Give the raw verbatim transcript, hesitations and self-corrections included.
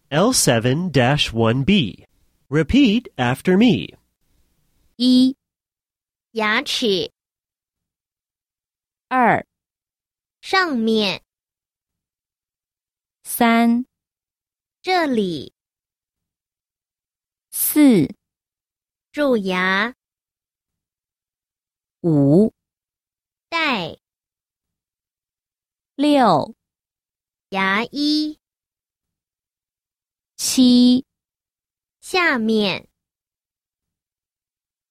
L seven dash one B. Repeat after me. 一、 牙齿二、 上面， 三、 这里， 四、 蛀牙， 五、 带， 六、 牙医， 七、 下面。